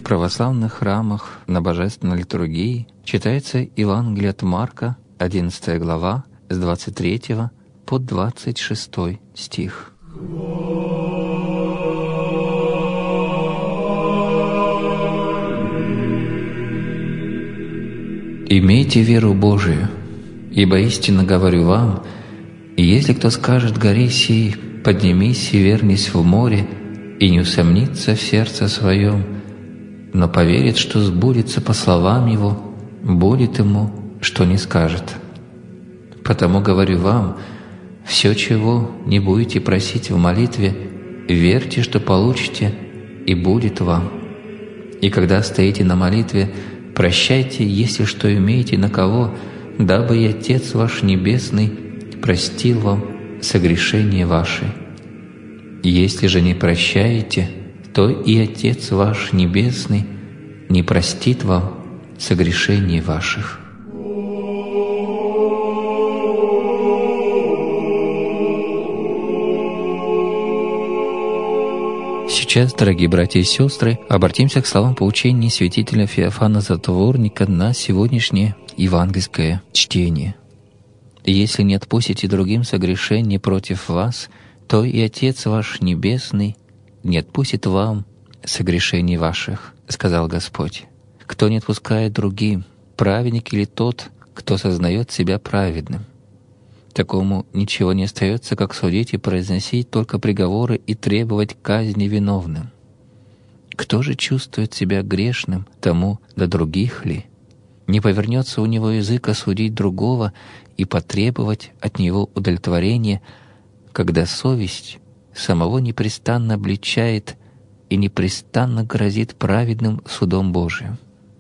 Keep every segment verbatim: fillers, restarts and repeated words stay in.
православных храмах на Божественной литургии читается Евангелие от Марка, одиннадцатая глава, с двадцать третьего по двадцать шестой стих. «Имейте веру Божию, ибо истинно говорю вам, если кто скажет горе сей, поднимись и вернись в море, и не усомнится в сердце своем, но поверит, что сбудется по словам его, будет ему, что не скажет. Потому говорю вам, все, чего не будете просить в молитве, верьте, что получите, и будет вам. И когда стоите на молитве, прощайте, если что имеете на кого, дабы и Отец ваш Небесный простил вам согрешения ваши. Если же не прощаете, то и Отец ваш Небесный не простит вам согрешений ваших». Сейчас, дорогие братья и сестры, обратимся к словам поучений святителя Феофана Затворника на сегодняшнее евангельское чтение. «Если не отпустите другим согрешения против вас, то и Отец ваш Небесный не отпустит вам согрешений ваших, — сказал Господь. Кто не отпускает другим, праведник или тот, кто сознает себя праведным? Такому ничего не остается, как судить и произносить только приговоры и требовать казни виновным. Кто же чувствует себя грешным, тому до других ли? Не повернется у него язык осудить другого и потребовать от него удовлетворения, когда совесть самого непрестанно обличает и непрестанно грозит праведным судом Божиим.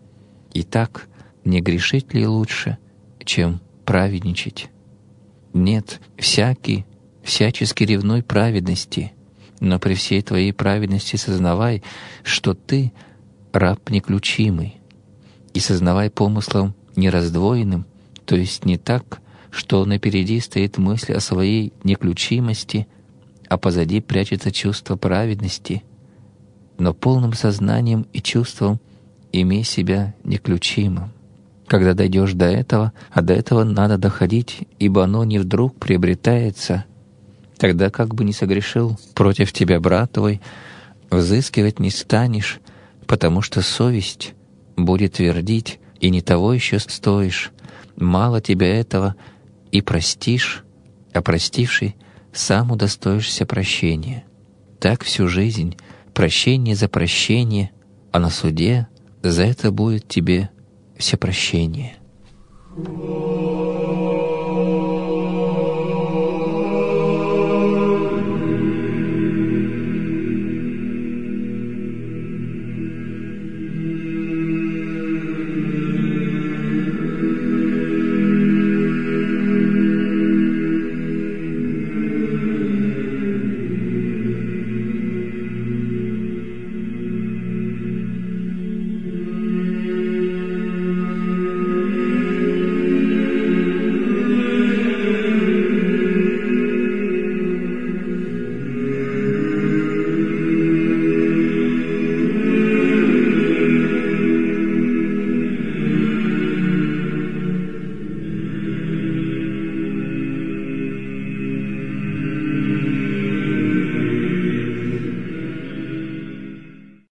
Итак, не грешить ли лучше, чем праведничать? Нет, всякий, всячески ревнуй праведности, но при всей твоей праведности сознавай, что ты раб неключимый, и сознавай помыслом нераздвоенным, то есть не так, что напереди стоит мысль о своей неключимости, а позади прячется чувство праведности, но полным сознанием и чувством имей себя неключимым. Когда дойдешь до этого, а до этого надо доходить, ибо оно не вдруг приобретается, тогда как бы ни согрешил против тебя брат твой, взыскивать не станешь, потому что совесть будет твердить, и не того еще стоишь, мало тебе этого, и простишь, а простивший сам удостоишься прощения. Так всю жизнь прощение за прощение, а на суде за это будет тебе все прощение».